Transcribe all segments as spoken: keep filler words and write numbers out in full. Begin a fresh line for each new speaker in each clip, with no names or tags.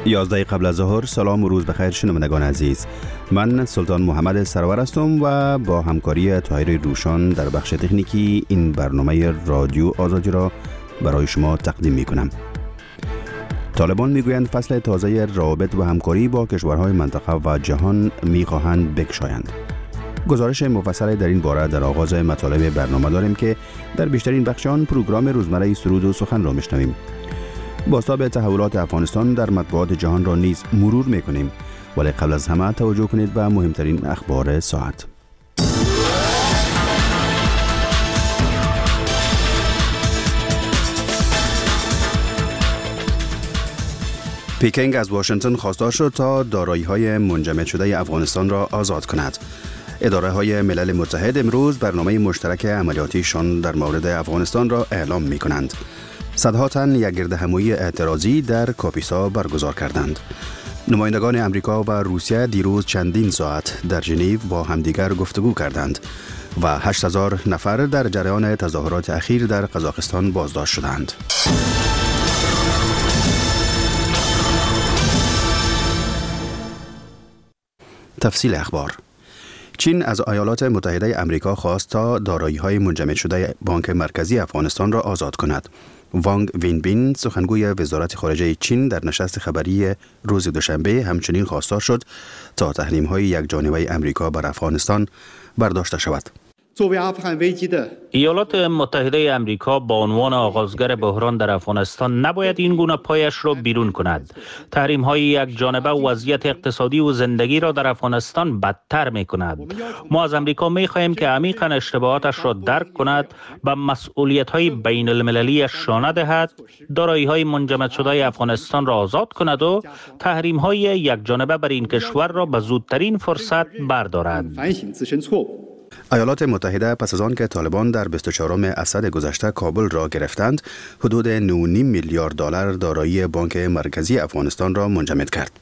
یازده قبل از ظهر. سلام و روز بخیر شنوندگان عزیز. من سلطان محمد سرور هستم و با همکاری طاهر روشان در بخش تکنیکی این برنامه رادیو آزادی را برای شما تقدیم می کنم. طالبان میگویند فصل تازه روابط و همکاری با کشورهای منطقه و جهان میخواهند بگشایند. گزارش مفصل در این باره در آغاز مطالب برنامه داریم که در بیشترین بخش آن پروگرام روزمره سرود و سخن را میشنویم. بازتاب تحولات افغانستان در مطبوعات جهان را نیز مرور میکنیم، ولی قبل از همه توجه کنید به مهمترین اخبار ساعت. پیکینگ از واشنگتن خواستار شد تا دارایی‌های منجمد شده افغانستان را آزاد کند. اداره های ملل متحد امروز برنامه مشترک عملیاتیشان در مورد افغانستان را اعلام می کنند. صدها تن یک گردهمایی اعتراضی در کاپیسا برگزار کردند. نمایندگان امریکا و روسیه دیروز چندین ساعت در ژنو با همدیگر گفتگو کردند و هشت هزار نفر در جریان تظاهرات اخیر در قزاقستان بازداشت شدند. تفصیل اخبار. چین از ایالات متحده آمریکا خواست تا دارایی‌های منجمد شده بانک مرکزی افغانستان را آزاد کند. وانگ وینبین سخنگوی وزارت خارجه چین در نشست خبری روز دوشنبه همچنین خواستار شد تا تحریم‌های یکجانبه آمریکا بر افغانستان برداشته شود.
ایالات متحده آمریکا با عنوان آغازگر بحران در افغانستان نباید این گونه پایش را بیرون کند. تحریم های یک جانبه وضعیت اقتصادی و زندگی را در افغانستان بدتر می کند. ما از آمریکا می خواهیم که عمیقاً اشتباهاتش را درک کند، به مسئولیت های بین المللی شانه دهد، دارایی های منجمد شده افغانستان را آزاد کند و تحریم های یک جانبه بر این کشور را به زودترین فرصت بردارد.
ایالات متحده پس از آن که طالبان در بیست و چهارم اسد گذشته کابل را گرفتند، حدود نه و نیم میلیارد دلار دارایی بانک مرکزی افغانستان را منجمد کرد.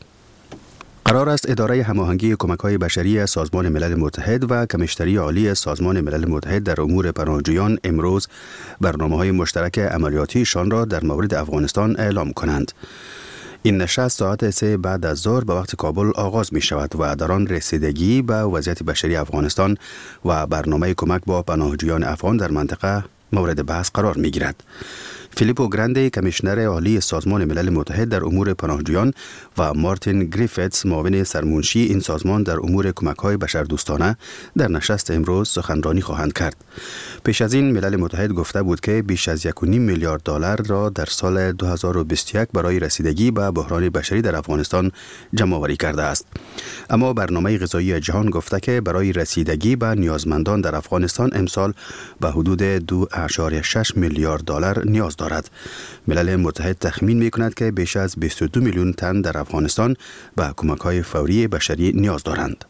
قرار است اداره هماهنگی کمک‌های بشری سازمان ملل متحد و کمیشنری عالی سازمان ملل متحد در امور پناهجویان امروز برنامه‌های مشترک عملیاتیشان را در مورد افغانستان اعلام کنند. این نشست ساعت سه بعد از ظهر به وقت کابل آغاز می شود و در آن رسیدگی به وضعیت بشری افغانستان و برنامه کمک با پناهجویان افغان در منطقه مورد بحث قرار می گیرد. فیلیپو گراندی کمیشنر عالی سازمان ملل متحد در امور پناهجویان و مارتین گریفتس معاون سرمنشی این سازمان در امور کمک‌های بشردوستانه در نشست امروز سخنرانی خواهند کرد. پیش از این ملل متحد گفته بود که بیش از یک و نیم میلیارد دلار را در سال دو هزار و بیست و یک برای رسیدگی به بحران بشری در افغانستان جمع آوری کرده است. اما برنامه غذایی جهان گفته که برای رسیدگی به نیازمندان در افغانستان امسال به حدود دو اعشاریه شش میلیارد دلار نیاز دارد. ملل متحد تخمین می کند که بیش از بیست و دو میلیون تن در افغانستان به کمک‌های فوری بشری نیاز دارند.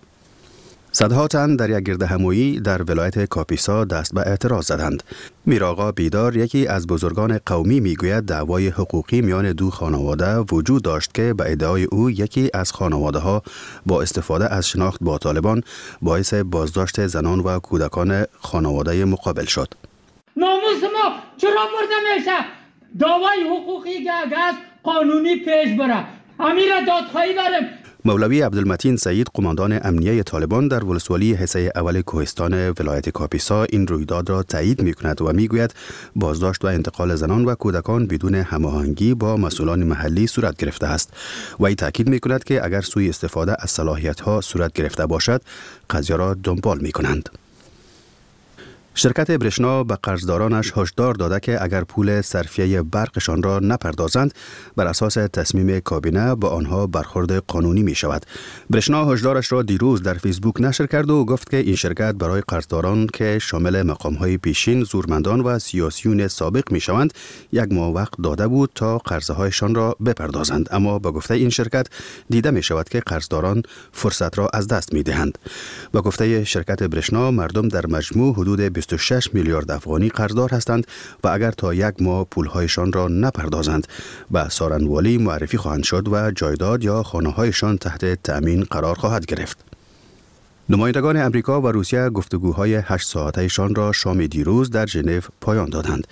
صدها تن در یک گردهمایی در ولایت کاپیسا دست به اعتراض زدند. میرآقا بیدار، یکی از بزرگان قومی، میگوید دعوای حقوقی میان دو خانواده وجود داشت که به ادعای او یکی از خانواده ها با استفاده از شناخت با طالبان باعث بازداشت زنان و کودکان خانواده مقابل شد.
ناموس ما چرا برده میشه؟ دعوای حقوقی که است قانونی پیش بره. امیر دادخواهی داریم.
مولوی عبدالمتین سعید، قماندان امنیه طالبان در ولسوالی حصه اول کوهستان ولایت کاپیسا، این رویداد را تایید می‌کند و میگوید بازداشت و انتقال زنان و کودکان بدون هماهنگی با مسئولان محلی صورت گرفته است. و این تاکید می‌کند که اگر سوء استفاده از صلاحیت‌ها صورت گرفته باشد، قضیه را دنبال می‌کنند. شرکت برشنا به قرضدارانش هشدار داده که اگر پول صرفیه برقشان را نپردازند، بر اساس تصمیم کابینه با آنها برخورد قانونی می شود. برشنا هشدارش را دیروز در فیسبوک نشر کرد و گفت که این شرکت برای قرضداران که شامل مقام‌های پیشین، زورمندان و سیاسیون سابق می شوند، یک ماه وقت داده بود تا قرضهایشان را بپردازند، اما با گفته این شرکت دیده می شود که قرضداران فرصت را از دست می دهند. با گفته شرکت برشنا، مردم در مجموع حدود بیست و شش میلیارد افغانی قرضدار هستند و اگر تا یک ماه پولهایشان را نپردازند به سارنوالی معرفی خواهند شد و جایداد یا خانه‌هایشان تحت تأمین قرار خواهد گرفت. نمایندگان امریکا و روسیه گفتگوهای هشت ساعته‌شان را شام دیروز در ژنو پایان دادند.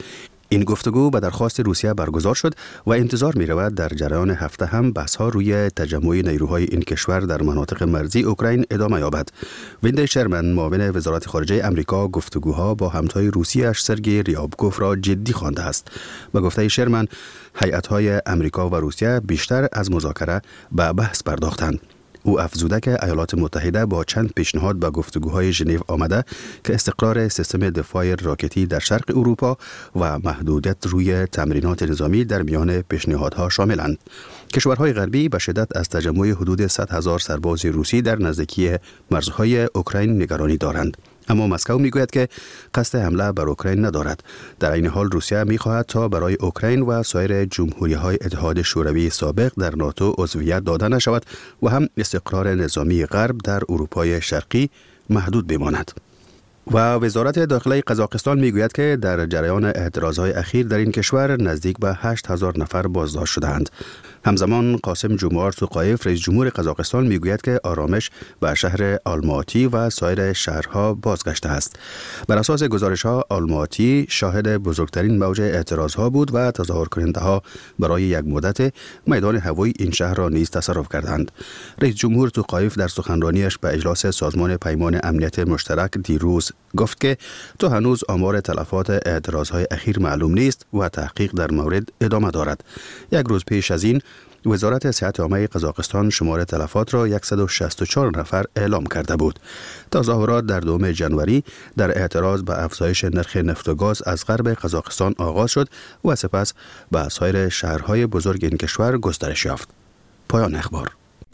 این گفتگو به درخواست روسیه برگزار شد و انتظار می رود در جریان هفته هم بحث ها روی تجمع نیروهای این کشور در مناطق مرزی اوکراین ادامه یابد. ویندی شرمن معاون وزارت خارجه امریکا گفتگوها با همتای روسیه‌اش سرگئی ریابکوف را جدی خوانده است. به گفته شرمن هیئت‌های امریکا و روسیه بیشتر از مذاکره به بحث پرداختند. او افزوده که ایالات متحده با چند پیشنهاد به گفتگوهای ژنو آمده که استقرار سیستم دفاع راکتی در شرق اروپا و محدودیت روی تمرینات نظامی در میان پیشنهادها شاملند. کشورهای غربی به شدت از تجمع حدود صد هزار سرباز روسی در نزدیکی مرزهای اوکراین نگرانی دارند. اما مسکو میگوید که قصد حمله بر اوکراین ندارد. در این حال روسیه میخواهد تا برای اوکراین و سایر جمهوری‌های اتحاد شوروی سابق در ناتو عضویت داده نشود و هم استقرار نظامی غرب در اروپای شرقی محدود بماند. و وزارت داخلی قزاقستان میگوید که در جریان اعتراضهای اخیر در این کشور نزدیک به هشت هزار نفر بازداشت شدند. همزمان قاسم جمعار توقایف رئیس جمهور قزاقستان میگوید که آرامش به شهر آلماتی و سایر شهرها بازگشته است. بر اساس گزارش‌ها آلماتی شاهد بزرگترین موج اعتراضها بود و تظاهر کننده‌ها برای یک مدت میدان هوایی این شهر را نیز تصرف کردند. رئیس جمهور توقایف در سخنرانیش به اجلاس سازمان پیمان امنیت مشترک دیروز گفت که تا هنوز آمار تلفات اعتراضهای اخیر معلوم نیست و تحقیق در مورد ادامه دارد. یک روز پیش از این وزارت صحت عامه قزاقستان شمار تلفات را صد و شصت و چهار نفر اعلام کرده بود. تظاهرات در دوم ژانویه در اعتراض به افزایش نرخ نفت و گاز از غرب قزاقستان آغاز شد و سپس به سایر شهرهای بزرگ این کشور گسترش یافت. پایان اخبار.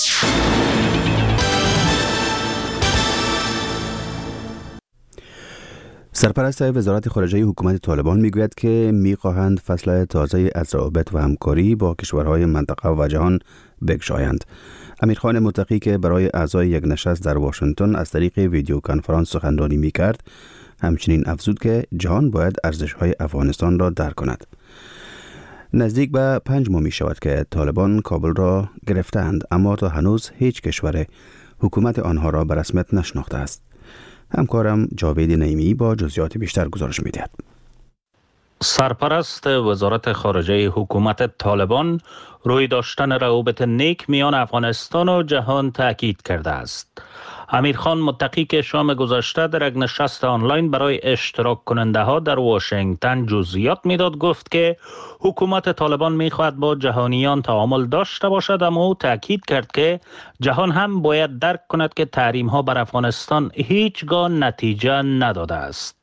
سرپرست وزارت خارجه حکومت طالبان میگوید که میخواهند فصل تازه از روابط و همکاری با کشورهای منطقه و جهان بگشایند. امیرخان متقی که برای اعضای یک نشست در واشنگتن از طریق ویدیو کنفرانس سخنرانی میکرد، همچنین افزود که جهان باید ارزش‌های افغانستان را درک کند. نزدیک به پنج ماه می شود که طالبان کابل را گرفتند، اما تا هنوز هیچ کشور حکومت آنها را به رسمیت نشناخته است. همکارم جاوید نعیمی با جزئیات بیشتر گزارش می‌دهد.
سرپرست وزارت خارجه حکومت طالبان روی داشتن روابط نیک میان افغانستان و جهان تاکید کرده است. امیرخان متقی که شام گذشته در یک نشست آنلاین برای اشتراک کننده ها در واشنگتن جزئیات میداد گفت که حکومت طالبان میخواهد با جهانیان تعامل داشته باشد، اما او تاکید کرد که جهان هم باید درک کند که تحریم ها بر افغانستان هیچگاه نتیجه نداده است.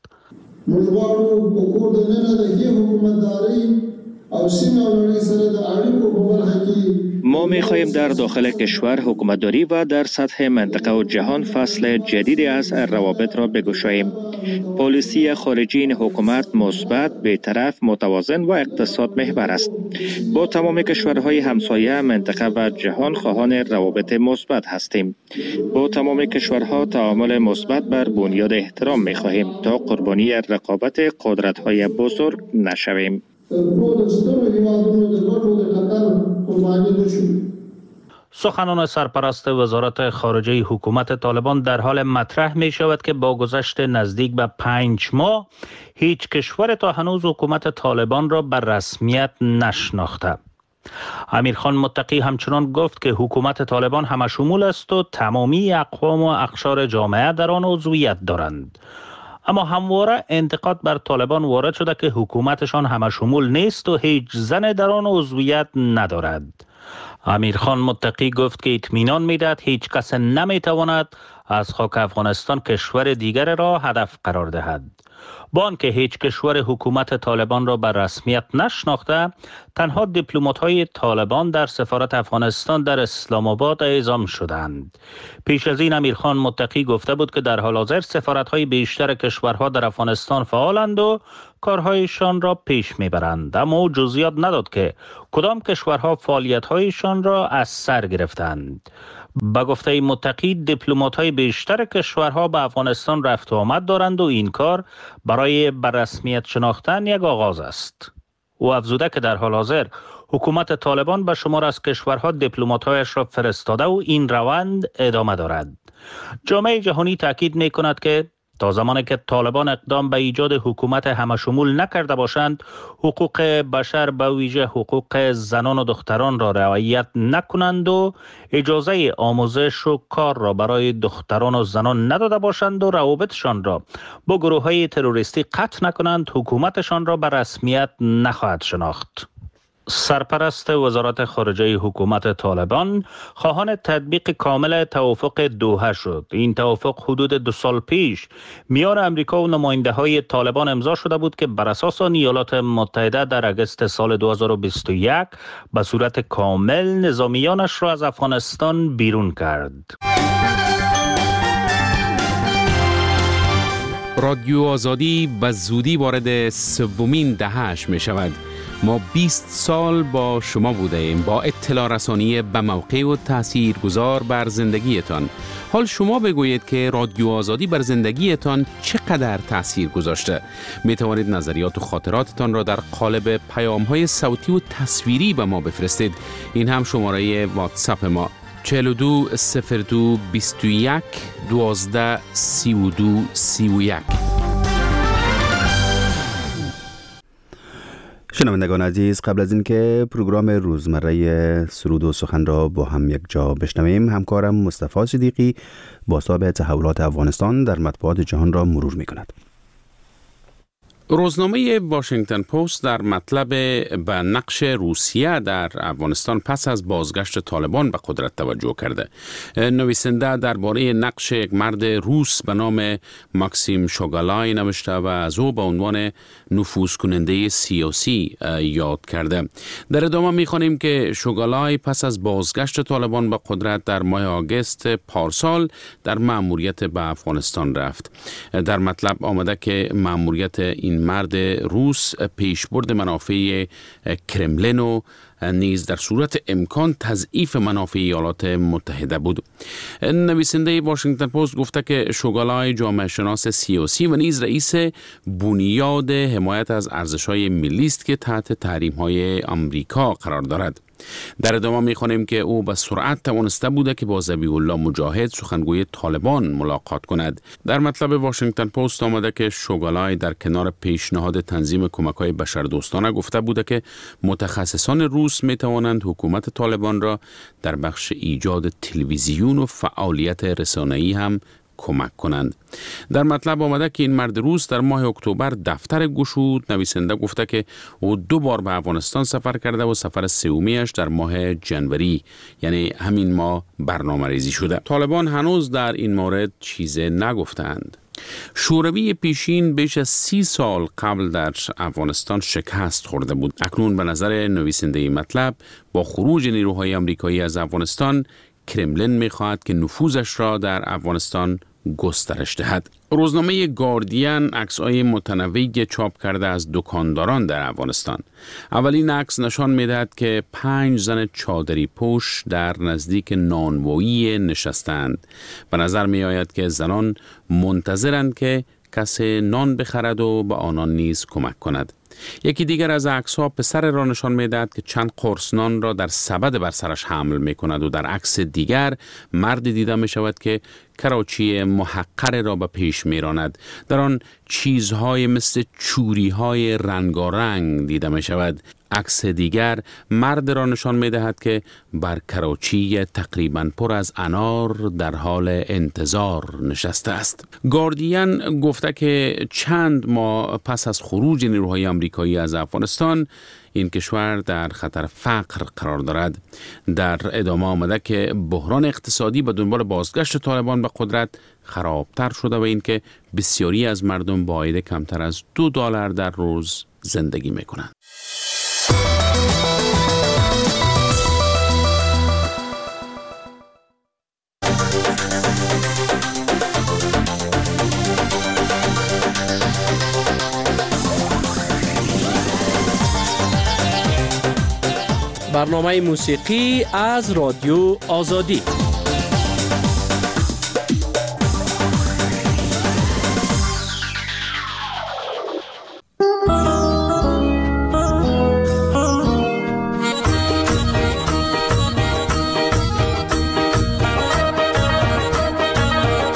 ما می‌خواهیم در داخل کشور حکومتداری و در سطح منطقه و جهان فصل جدیدی از روابط را بگشاییم. پالیسی خارجی این حکومت مثبت، بی‌طرف، متوازن و اقتصاد محور است. با تمام کشورهای همسایه منطقه و جهان خواهان روابط مثبت هستیم. با تمام کشورها تعامل مثبت بر بنیاد احترام می‌خواهیم تا قربانی رقابت قدرت‌های بزرگ نشویم.
سخنان سرپرست وزارت خارجه حکومت طالبان در حال مطرح می شود که با گذشت نزدیک به پنج ماه هیچ کشور تا هنوز حکومت طالبان را بر رسمیت نشناخته. امیرخان متقی همچنان گفت که حکومت طالبان همشمول است و تمامی اقوام و اقشار جامعه در آن عضویت دارند. اما همواره انتقاد بر طالبان وارد شده که حکومتشان همشمول نیست و هیچ زن در آن عضویت ندارد. امیرخان متقی گفت که اطمینان میدهد هیچ کس نمیتواند از خاک افغانستان کشور دیگر را هدف قرار دهد. با آنکه هیچ کشور حکومت طالبان را بر رسمیت نشناخته، تنها دیپلمات‌های طالبان در سفارت افغانستان در اسلام آباد اعزام شدند. پیش از این امیرخان متقی گفته بود که در حال حاضر سفارت‌های بیشتر کشورها در افغانستان فعالند و کارهایشان را پیش میبرند، اما او جزئیات نداد که کدام کشورها فعالیت‌هایشان را از سر گرفتند. با گفته متقی دیپلمات‌های بیشتر کشورها به افغانستان رفت و آمد دارند و این کار برای بر رسمیت شناختن یک آغاز است. او افزوده که در حال حاضر حکومت طالبان به شمار از کشورها دیپلمات‌هایش را فرستاده و این روند ادامه دارد. جامعه جهانی تاکید می‌کند که تا زمانی که طالبان اقدام به ایجاد حکومت همشمول نکرده باشند، حقوق بشر به ویژه حقوق زنان و دختران را رعایت نکنند و اجازه آموزش و کار را برای دختران و زنان نداده باشند و روابطشان را با گروه‌های تروریستی قطع نکنند، حکومتشان را به رسمیت نخواهد شناخت. سرپرست وزارت خارجه حکومت طالبان خواهان تطبیق کامل توافق دوحه شد. این توافق حدود دو سال پیش میان امریکا و نماینده های طالبان امضا شده بود که بر اساس آن ایالات متحده در اگست سال دو هزار و بیست و یک به صورت کامل نظامیانش را از افغانستان بیرون کرد.
رادیو آزادی به زودی وارد سومین دهه‌اش می شود. ما بیست سال با شما بوده ایم، با اطلاع رسانی به موقع و تأثیر گذار بر زندگیتان. حال شما بگویید که رادیو آزادی بر زندگیتان چقدر تأثیر گذاشته. می توانید نظریات و خاطراتتان را در قالب پیام‌های صوتی و تصویری به ما بفرستید. این هم شماره واتساپ ما چهل و دو صفر دو بیست و یک دوازده سی و دو سی و یک.
شنوندگان عزیز، قبل از اینکه پروگرام روزمره سرود و سخن را با هم یک جا بشنویم، همکارم مصطفی صدیقی بازتاب تحولات افغانستان در مطبوعات جهان را مرور می کند.
روزنامه واشنگتن پست در مطلب به نقش روسیه در افغانستان پس از بازگشت طالبان به قدرت توجه کرده. نویسنده درباره نقش یک مرد روس به نام ماکسیم شوگالای نوشته و از او به عنوان نفوذ کننده سیاسی یاد کرده. در ادامه می‌خوانیم که شوگالای پس از بازگشت طالبان به قدرت در ماه آگوست پارسال در مأموریت به افغانستان رفت. در مطلب آمده که مأموریت این مرد روس پیشبرد منافع کرملین و نیز در صورت امکان تضعیف منافع ایالات متحده بود. نویسنده واشنگتن پست گفته که شوگالای جامعه شناس سیاسی و نیز رئیس بنیاد حمایت از ارزش‌های ملی است که تحت تحریم‌های آمریکا قرار دارد. در ادامه می‌خوانیم که او به سرعت توانسته بوده که با ذبیح الله مجاهد سخنگوی طالبان ملاقات کند. در مطلب واشنگتن پست آمده که شوگالای در کنار پیشنهاد تنظیم کمک‌های بشردوستانه گفته بوده که متخصصان روس می‌توانند حکومت طالبان را در بخش ایجاد تلویزیون و فعالیت رسانه‌ای هم کمک کنند. در مطلب آمده که این مرد روس در ماه اکتبر دفتر گشود. نویسنده گفته که او دو بار به افغانستان سفر کرده و سفر سومیش در ماه جنوری، یعنی همین ماه، برنامه ریزی شده. طالبان هنوز در این مورد چیزی نگفتند. شوروی پیشین بیش از سی سال قبل در افغانستان شکست خورده بود. اکنون به نظر نویسنده مطلب با خروج نیروهای آمریکایی از افغانستان، کرملین می‌خواهد که نفوذش را در افغانستان گسترش دهد. روزنامه گاردین عکس‌های متنوعی چاپ کرده از دکانداران در افغانستان. اولین عکس نشان می‌دهد که پنج زن چادری پوش در نزدیک نانوایی نشستند. به نظر می‌آید که زنان منتظرند که کسی نان بخرد و به آنان نیز کمک کند. یکی دیگر از عکس‌ها پسر را نشان می‌دهد که چند قرص نان را در سبد بر سرش حمل می‌کند و در عکس دیگر مرد دیده می‌شود که کراچی محقر را به پیش می‌راند. در آن چیزهای مثل چوری‌های رنگارنگ دیده می‌شود. عکس دیگر مرد را نشان می‌دهد که بر کراچی تقریباً پر از انار در حال انتظار نشسته است. گاردین گفته که چند ماه پس از خروج نیروهای آمریکایی از افغانستان، این کشور در خطر فقر قرار دارد. در ادامه آمده که بحران اقتصادی به دنبال بازگشت طالبان به قدرت خرابتر شده و این که بسیاری از مردم با عاید کمتر از دو دلار در روز زندگی میکنند.
برنامه موسیقی از رادیو آزادی.